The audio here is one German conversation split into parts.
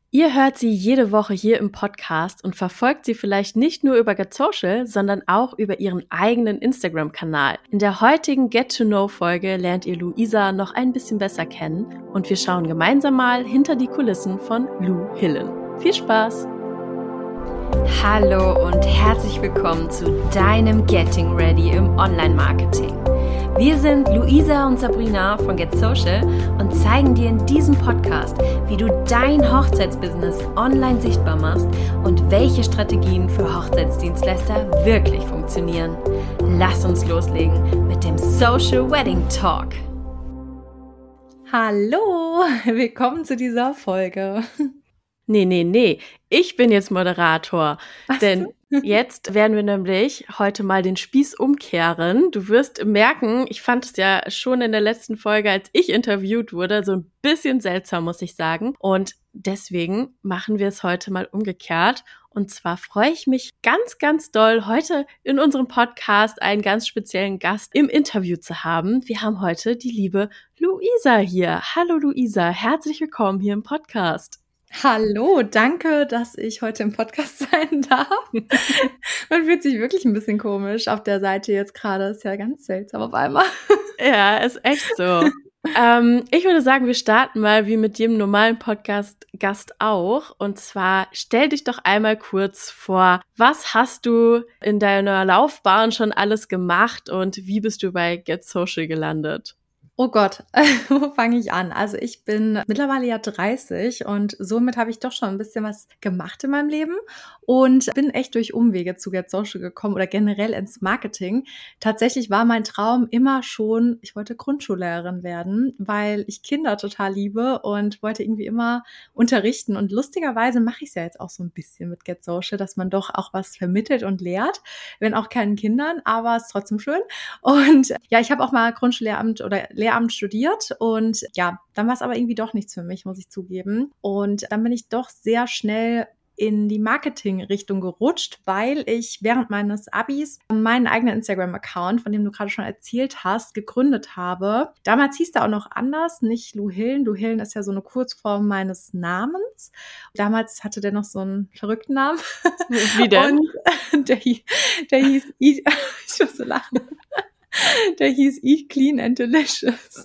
Ihr hört sie jede Woche hier im Podcast und verfolgt sie vielleicht nicht nur über Get Social, sondern auch über ihren eigenen Instagram-Kanal. In der heutigen Get-to-Know-Folge lernt ihr Luisa noch ein bisschen besser kennen und wir schauen gemeinsam mal hinter die Kulissen von Lou Hillen. Viel Spaß! Hallo und herzlich willkommen zu deinem Getting Ready im Online-Marketing. Wir sind Luisa und Sabrina von Get Social und zeigen dir in diesem Podcast, wie du dein Hochzeitsbusiness online sichtbar machst und welche Strategien für Hochzeitsdienstleister wirklich funktionieren. Lass uns loslegen mit dem Social Wedding Talk. Hallo, willkommen zu dieser Folge. Nee. Ich bin jetzt Moderator, denn jetzt werden wir nämlich heute mal den Spieß umkehren. Du wirst merken, ich fand es ja schon in der letzten Folge, als ich interviewt wurde, so ein bisschen seltsam, muss ich sagen. Und deswegen machen wir es heute mal umgekehrt. Und zwar freue ich mich ganz, ganz doll, heute in unserem Podcast einen ganz speziellen Gast im Interview zu haben. Wir haben heute die liebe Luisa hier. Hallo Luisa, herzlich willkommen hier im Podcast. Hallo, danke, dass ich heute im Podcast sein darf. Man fühlt sich wirklich ein bisschen komisch auf der Seite jetzt gerade. Ist ja ganz seltsam auf einmal. Ja, ist echt so. Ich würde sagen, wir starten mal wie mit jedem normalen Podcast-Gast auch. Und zwar stell dich doch einmal kurz vor, was hast du in deiner Laufbahn schon alles gemacht und wie bist du bei Get Social gelandet? Oh Gott, wo fange ich an? Also ich bin mittlerweile ja 30 und somit habe ich doch schon ein bisschen was gemacht in meinem Leben und bin echt durch Umwege zu Get Social gekommen oder generell ins Marketing. Tatsächlich war mein Traum immer schon, ich wollte Grundschullehrerin werden, weil ich Kinder total liebe und wollte irgendwie immer unterrichten. Und lustigerweise mache ich es ja jetzt auch so ein bisschen mit Get Social, dass man doch auch was vermittelt und lehrt, wenn auch keinen Kindern, aber es ist trotzdem schön. Und ja, ich habe auch mal Grundschullehramt oder Lehramt studiert und ja, dann war es aber irgendwie doch nichts für mich, muss ich zugeben. Und dann bin ich doch sehr schnell in die Marketing-Richtung gerutscht, weil ich während meines Abis meinen eigenen Instagram-Account, von dem du gerade schon erzählt hast, gegründet habe. Damals hieß der auch noch anders, nicht Lou Hillen. Lou Hillen ist ja so eine Kurzform meines Namens. Damals hatte der noch so einen verrückten Namen. Wie denn? Und der hieß, ich muss so lachen. Der hieß Eat Clean and Delicious.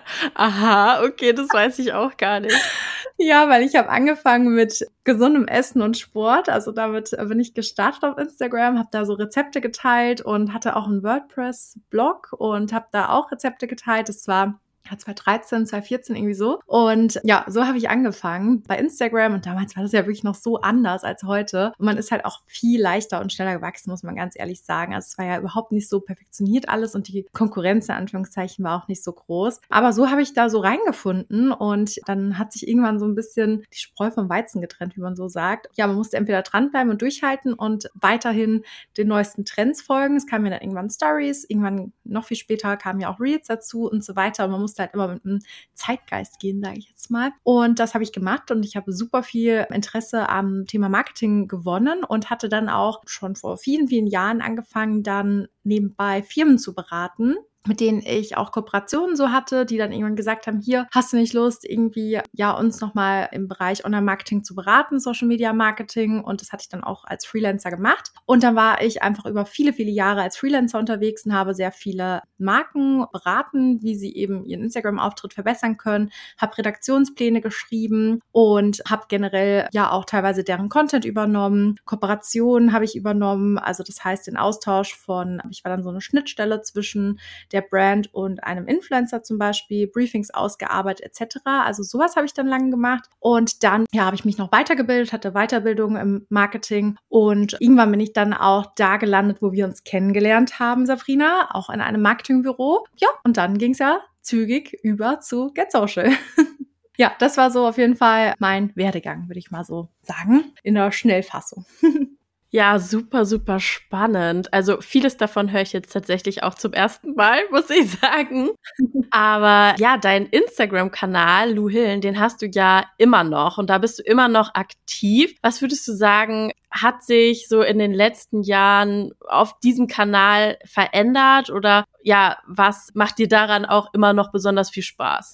Aha, okay, das weiß ich auch gar nicht. Ja, weil ich habe angefangen mit gesundem Essen und Sport. Also damit bin ich gestartet auf Instagram, habe da so Rezepte geteilt und hatte auch einen WordPress-Blog und habe da auch Rezepte geteilt. Das war 2013, 2014 irgendwie so. Und ja, so habe ich angefangen bei Instagram und damals war das ja wirklich noch so anders als heute. Und man ist halt auch viel leichter und schneller gewachsen, muss man ganz ehrlich sagen. Also es war ja überhaupt nicht so perfektioniert alles und die Konkurrenz in Anführungszeichen war auch nicht so groß. Aber so habe ich da so reingefunden und dann hat sich irgendwann so ein bisschen die Spreu vom Weizen getrennt, wie man so sagt. Ja, man musste entweder dranbleiben und durchhalten und weiterhin den neuesten Trends folgen. Es kamen ja dann irgendwann Stories, irgendwann noch viel später kamen ja auch Reels dazu und so weiter. Und man musste halt immer mit einem Zeitgeist gehen, sage ich jetzt mal. Und das habe ich gemacht und ich habe super viel Interesse am Thema Marketing gewonnen und hatte dann auch schon vor vielen, vielen Jahren angefangen, dann nebenbei Firmen zu beraten, mit denen ich auch Kooperationen so hatte, die dann irgendwann gesagt haben, hier, hast du nicht Lust, irgendwie ja uns nochmal im Bereich Online-Marketing zu beraten, Social-Media-Marketing, und das hatte ich dann auch als Freelancer gemacht. Und dann war ich einfach über viele, viele Jahre als Freelancer unterwegs und habe sehr viele Marken beraten, wie sie eben ihren Instagram-Auftritt verbessern können, habe Redaktionspläne geschrieben und habe generell ja auch teilweise deren Content übernommen, Kooperationen habe ich übernommen, also das heißt den Austausch von, ich war dann so eine Schnittstelle zwischen der Brand und einem Influencer zum Beispiel, Briefings ausgearbeitet etc. Also sowas habe ich dann lange gemacht und dann ja habe ich mich noch weitergebildet, hatte Weiterbildung im Marketing und irgendwann bin ich dann auch da gelandet, wo wir uns kennengelernt haben, Sabrina, auch in einem Marketingbüro. Ja, und dann ging es ja zügig über zu Get Social. Ja, das war so auf jeden Fall mein Werdegang, würde ich mal so sagen, in der Schnellfassung. Ja, super, super spannend. Also vieles davon höre ich jetzt tatsächlich auch zum ersten Mal, muss ich sagen. Aber ja, dein Instagram-Kanal, Lou Hillen, den hast du ja immer noch und da bist du immer noch aktiv. Was würdest du sagen, hat sich so in den letzten Jahren auf diesem Kanal verändert oder ja, was macht dir daran auch immer noch besonders viel Spaß?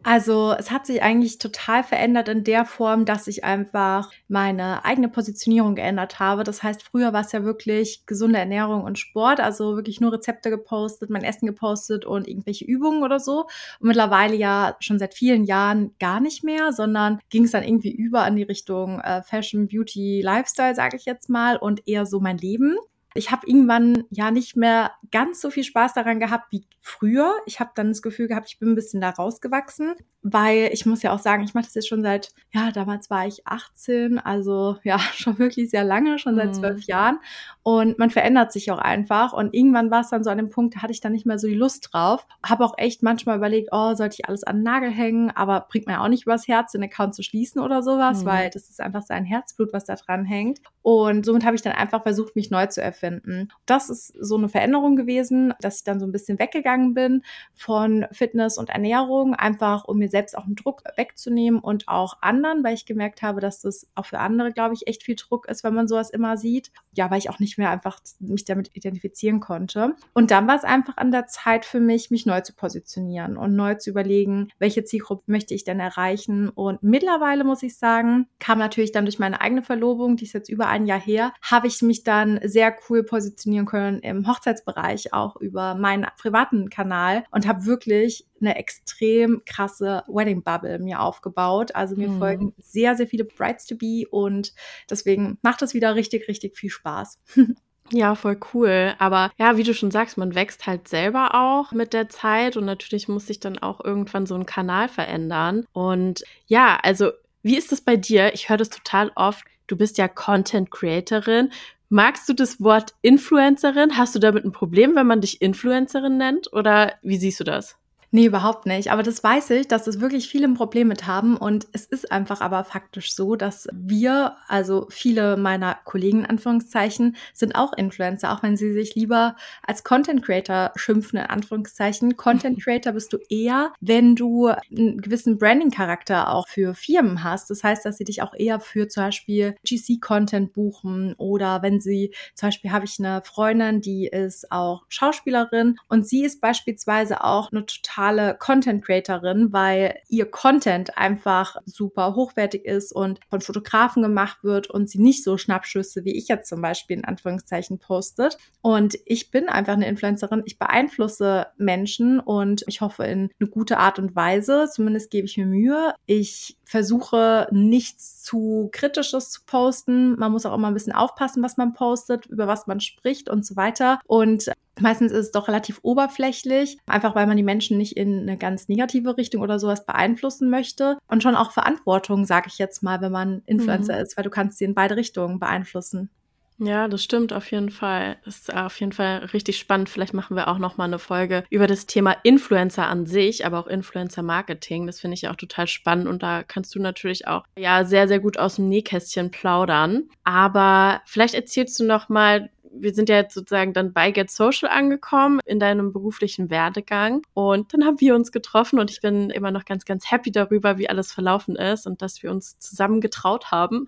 Also es hat sich eigentlich total verändert in der Form, dass ich einfach meine eigene Positionierung geändert habe. Das heißt, früher war es ja wirklich gesunde Ernährung und Sport, also wirklich nur Rezepte gepostet, mein Essen gepostet und irgendwelche Übungen oder so. Und mittlerweile ja schon seit vielen Jahren gar nicht mehr, sondern ging es dann irgendwie über in die Richtung Fashion, Beauty, Lifestyle, sage ich jetzt mal, und eher so mein Leben. Ich habe irgendwann ja nicht mehr ganz so viel Spaß daran gehabt wie früher. Ich habe dann das Gefühl gehabt, ich bin ein bisschen da rausgewachsen, weil ich muss ja auch sagen, ich mache das jetzt schon seit, damals war ich 18, also ja, schon wirklich sehr lange, schon seit 12 Jahren. Und man verändert sich auch einfach. Und irgendwann war es dann so an dem Punkt, da hatte ich dann nicht mehr so die Lust drauf. Habe auch echt manchmal überlegt, sollte ich alles an den Nagel hängen? Aber bringt mir auch nicht übers Herz, den Account zu schließen oder sowas, weil das ist einfach sein Herzblut, was da dran hängt. Und somit habe ich dann einfach versucht, mich neu zu erfinden. Das ist so eine Veränderung gewesen, dass ich dann so ein bisschen weggegangen bin von Fitness und Ernährung, einfach um mir selbst auch einen Druck wegzunehmen und auch anderen, weil ich gemerkt habe, dass das auch für andere, glaube ich, echt viel Druck ist, wenn man sowas immer sieht. Ja, weil ich auch nicht mehr einfach mich damit identifizieren konnte. Und dann war es einfach an der Zeit für mich, mich neu zu positionieren und neu zu überlegen, welche Zielgruppe möchte ich denn erreichen. Und mittlerweile, muss ich sagen, kam natürlich dann durch meine eigene Verlobung, die ist jetzt über ein Jahr her, habe ich mich dann sehr cool positionieren können im Hochzeitsbereich, auch über meinen privaten Kanal und habe wirklich eine extrem krasse Wedding-Bubble mir aufgebaut. Also mir folgen sehr, sehr viele Brides-to-be und deswegen macht es wieder richtig, richtig viel Spaß. Ja, voll cool. Aber ja, wie du schon sagst, man wächst halt selber auch mit der Zeit und natürlich muss sich dann auch irgendwann so ein Kanal verändern. Und ja, also wie ist das bei dir? Ich höre das total oft. Du bist ja Content-Creatorin. Magst du das Wort Influencerin? Hast du damit ein Problem, wenn man dich Influencerin nennt? Oder wie siehst du das? Nee, überhaupt nicht. Aber das weiß ich, dass es wirklich viele ein Problem mit haben. Und es ist einfach aber faktisch so, dass wir, also viele meiner Kollegen in Anführungszeichen, sind auch Influencer, auch wenn sie sich lieber als Content Creator schimpfen, in Anführungszeichen. Content Creator bist du eher, wenn du einen gewissen Branding-Charakter auch für Firmen hast. Das heißt, dass sie dich auch eher für zum Beispiel GC-Content buchen oder wenn sie, zum Beispiel habe ich eine Freundin, die ist auch Schauspielerin und sie ist beispielsweise auch eine total Content-Creatorin, weil ihr Content einfach super hochwertig ist und von Fotografen gemacht wird und sie nicht so Schnappschüsse, wie ich jetzt zum Beispiel in Anführungszeichen postet. Und ich bin einfach eine Influencerin. Ich beeinflusse Menschen und ich hoffe in eine gute Art und Weise. Zumindest gebe ich mir Mühe. Ich versuche nichts zu Kritisches zu posten. Man muss auch immer ein bisschen aufpassen, was man postet, über was man spricht und so weiter. Und meistens ist es doch relativ oberflächlich, einfach weil man die Menschen nicht in eine ganz negative Richtung oder sowas beeinflussen möchte. Und schon auch Verantwortung, sage ich jetzt mal, wenn man Influencer ist, weil du kannst sie in beide Richtungen beeinflussen. Ja, das stimmt auf jeden Fall. Das ist auf jeden Fall richtig spannend. Vielleicht machen wir auch noch mal eine Folge über das Thema Influencer an sich, aber auch Influencer-Marketing. Das finde ich ja auch total spannend und da kannst du natürlich auch sehr, sehr gut aus dem Nähkästchen plaudern. Aber vielleicht erzählst du noch mal, wir sind ja jetzt sozusagen dann bei Get Social angekommen in deinem beruflichen Werdegang und dann haben wir uns getroffen und ich bin immer noch ganz, ganz happy darüber, wie alles verlaufen ist und dass wir uns zusammen getraut haben.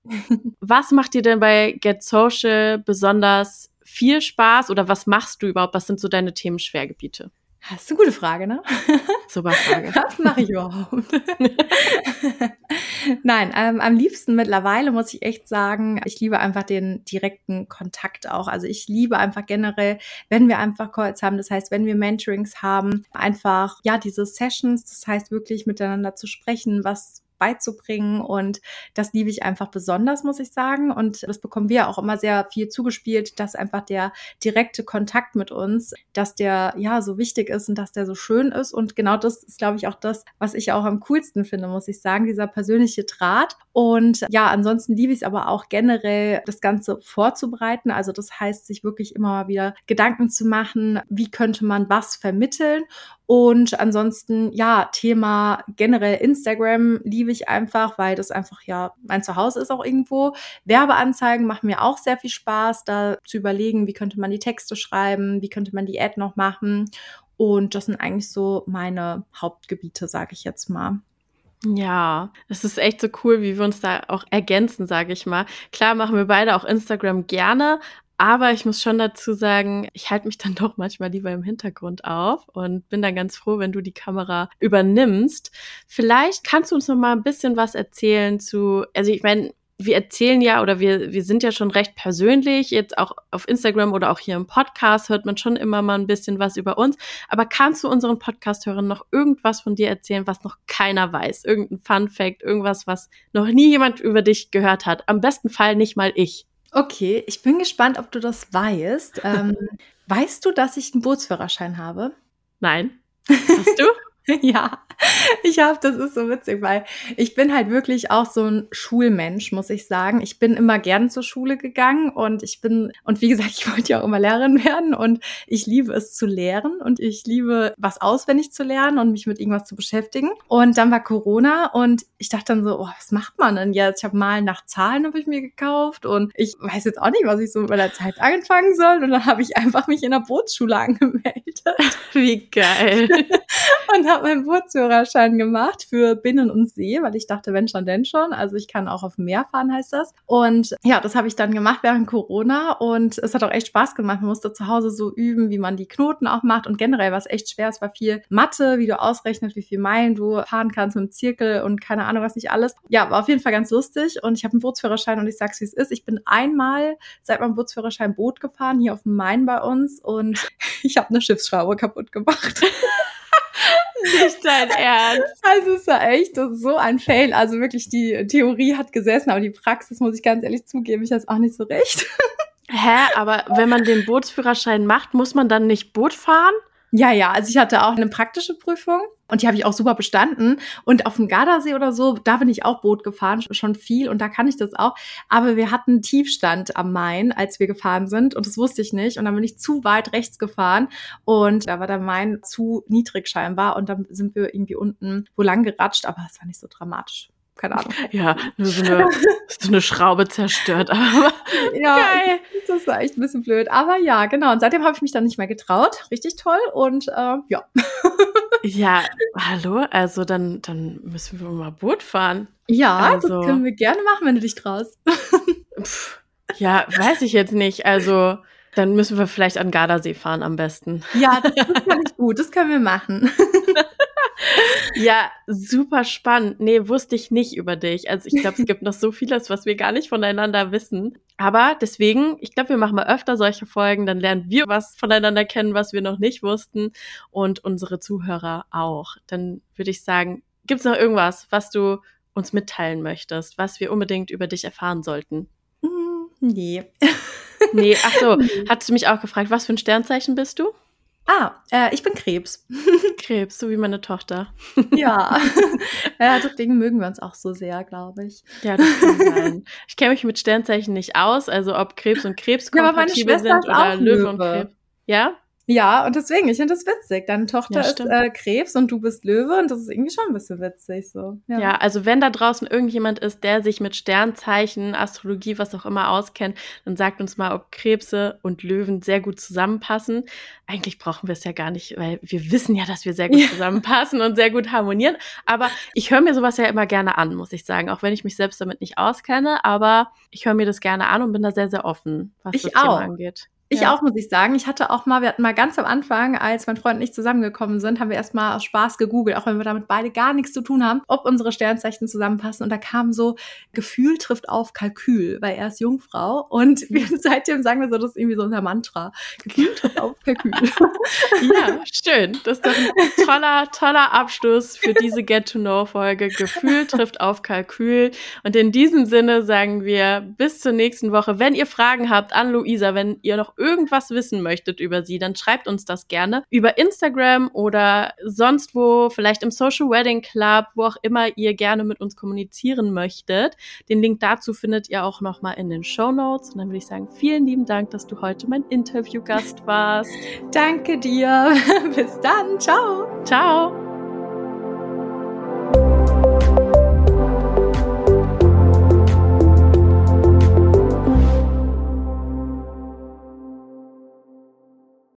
Was macht dir denn bei Get Social besonders viel Spaß oder was machst du überhaupt? Was sind so deine Themenschwergebiete? Das ist eine gute Frage, ne? Super Frage. Was mache ich überhaupt? Nein, am liebsten mittlerweile muss ich echt sagen, ich liebe einfach den direkten Kontakt auch. Also ich liebe einfach generell, wenn wir einfach Calls haben, das heißt, wenn wir Mentorings haben, einfach, diese Sessions, das heißt wirklich miteinander zu sprechen, was beizubringen und das liebe ich einfach besonders, muss ich sagen und das bekommen wir auch immer sehr viel zugespielt, dass einfach der direkte Kontakt mit uns, dass der so wichtig ist und dass der so schön ist und genau das ist, glaube ich, auch das, was ich auch am coolsten finde, muss ich sagen, dieser persönliche Draht und ansonsten liebe ich es aber auch generell, das Ganze vorzubereiten, also das heißt, sich wirklich immer mal wieder Gedanken zu machen, wie könnte man was vermitteln und ansonsten, Thema generell Instagram liebe ich einfach, weil das einfach mein Zuhause ist auch irgendwo. Werbeanzeigen machen mir auch sehr viel Spaß, da zu überlegen, wie könnte man die Texte schreiben, wie könnte man die Ad noch machen. Und das sind eigentlich so meine Hauptgebiete, sage ich jetzt mal. Ja, es ist echt so cool, wie wir uns da auch ergänzen, sage ich mal. Klar machen wir beide auch Instagram gerne, Aber ich muss schon dazu sagen, ich halte mich dann doch manchmal lieber im Hintergrund auf und bin dann ganz froh, wenn du die Kamera übernimmst. Vielleicht kannst du uns noch mal ein bisschen was erzählen also ich meine, wir erzählen ja oder wir sind ja schon recht persönlich, jetzt auch auf Instagram oder auch hier im Podcast hört man schon immer mal ein bisschen was über uns. Aber kannst du unseren Podcast-Hörern noch irgendwas von dir erzählen, was noch keiner weiß? Irgendein Fun-Fact, irgendwas, was noch nie jemand über dich gehört hat? Am besten Fall nicht mal ich. Okay, ich bin gespannt, ob du das weißt. Weißt du, dass ich einen Bootsführerschein habe? Nein. Hast du? Ja, das ist so witzig, weil ich bin halt wirklich auch so ein Schulmensch, muss ich sagen. Ich bin immer gerne zur Schule gegangen und wie gesagt, ich wollte ja auch immer Lehrerin werden und ich liebe es zu lehren und ich liebe was auswendig zu lernen und mich mit irgendwas zu beschäftigen. Und dann war Corona und ich dachte dann so, was macht man denn jetzt? Ich habe Malen nach Zahlen habe ich mir gekauft und ich weiß jetzt auch nicht, was ich so mit meiner Zeit anfangen soll. Und dann habe ich einfach mich in der Bootsschule angemeldet. Wie geil. Und habe meinen Bootsführerschein gemacht für Binnen und See, weil ich dachte, wenn schon, denn schon. Also ich kann auch auf dem Meer fahren, heißt das. Und ja, das habe ich dann gemacht während Corona und es hat auch echt Spaß gemacht. Man musste zu Hause so üben, wie man die Knoten auch macht und generell war es echt schwer. Es war viel Mathe, wie du ausrechnest, wie viel Meilen du fahren kannst mit dem Zirkel und keine Ahnung, was nicht alles. Ja, war auf jeden Fall ganz lustig und ich habe einen Bootsführerschein und ich sag's, wie es ist. Ich bin einmal seit meinem Bootsführerschein Boot gefahren, hier auf dem Main bei uns und ich habe eine Schiffsschraube kaputt gemacht. Nicht dein Ernst. Also es war echt so ein Fail. Also wirklich, die Theorie hat gesessen, aber die Praxis, muss ich ganz ehrlich zugeben, ich weiß auch nicht so recht. Hä, aber wenn man den Bootsführerschein macht, muss man dann nicht Boot fahren? Ja, also ich hatte auch eine praktische Prüfung und die habe ich auch super bestanden. Und auf dem Gardasee oder so, da bin ich auch Boot gefahren, schon viel und da kann ich das auch. Aber wir hatten Tiefstand am Main, als wir gefahren sind und das wusste ich nicht. Und dann bin ich zu weit rechts gefahren und da war der Main zu niedrig scheinbar und dann sind wir irgendwie unten wo lang geratscht, aber es war nicht so dramatisch. Keine Ahnung. Ja, nur so eine Schraube zerstört. Aber ja, geil. Das war echt ein bisschen blöd. Aber ja, genau. Und seitdem habe ich mich dann nicht mehr getraut. Richtig toll. Und ja. Ja, hallo? Also dann müssen wir mal Boot fahren. Ja, also, das können wir gerne machen, wenn du dich traust. Ja, weiß ich jetzt nicht. Also dann müssen wir vielleicht an Gardasee fahren am besten. Ja, das kann ich gut. Das können wir machen. Ja, super spannend. Nee, wusste ich nicht über dich. Also ich glaube, es gibt noch so vieles, was wir gar nicht voneinander wissen. Aber deswegen, ich glaube, wir machen mal öfter solche Folgen, dann lernen wir was voneinander kennen, was wir noch nicht wussten und unsere Zuhörer auch. Dann würde ich sagen, gibt es noch irgendwas, was du uns mitteilen möchtest, was wir unbedingt über dich erfahren sollten? Nee. Nee, ach so, hattest du mich auch gefragt, was für ein Sternzeichen bist du? Ich bin Krebs. Krebs, so wie meine Tochter. Ja. Ja, deswegen mögen wir uns auch so sehr, glaube ich. Ja, das kann sein. Ich kenne mich mit Sternzeichen nicht aus, also ob Krebs und Krebs kompatibel sind oder Löwe und Krebs. Ja? Ja, und deswegen, ich finde das witzig. Deine Tochter ist Krebs und du bist Löwe und das ist irgendwie schon ein bisschen witzig so. Ja, also wenn da draußen irgendjemand ist, der sich mit Sternzeichen, Astrologie, was auch immer auskennt, dann sagt uns mal, ob Krebse und Löwen sehr gut zusammenpassen. Eigentlich brauchen wir es ja gar nicht, weil wir wissen ja, dass wir sehr gut zusammenpassen und sehr gut harmonieren. Aber ich höre mir sowas ja immer gerne an, muss ich sagen, auch wenn ich mich selbst damit nicht auskenne. Aber ich höre mir das gerne an und bin da sehr, sehr offen, was das Thema angeht. Ich auch, muss ich sagen. Wir hatten mal ganz am Anfang, als mein Freund und ich zusammengekommen sind, haben wir erstmal aus Spaß gegoogelt, auch wenn wir damit beide gar nichts zu tun haben, ob unsere Sternzeichen zusammenpassen. Und da kam so, Gefühl trifft auf Kalkül, weil er ist Jungfrau. Und seitdem sagen wir so, das ist irgendwie so unser Mantra. Gefühl trifft auf Kalkül. Ja, schön. Das ist doch ein toller Abschluss für diese Get-to-Know-Folge. Gefühl trifft auf Kalkül. Und in diesem Sinne sagen wir bis zur nächsten Woche. Wenn ihr Fragen habt an Luisa, wenn ihr noch irgendwas wissen möchtet über sie, dann schreibt uns das gerne über Instagram oder sonst wo, vielleicht im Social Wedding Club, wo auch immer ihr gerne mit uns kommunizieren möchtet. Den Link dazu findet ihr auch nochmal in den Shownotes. Und dann würde ich sagen, vielen lieben Dank, dass du heute mein Interviewgast warst. Danke dir. Bis dann. Ciao. Ciao.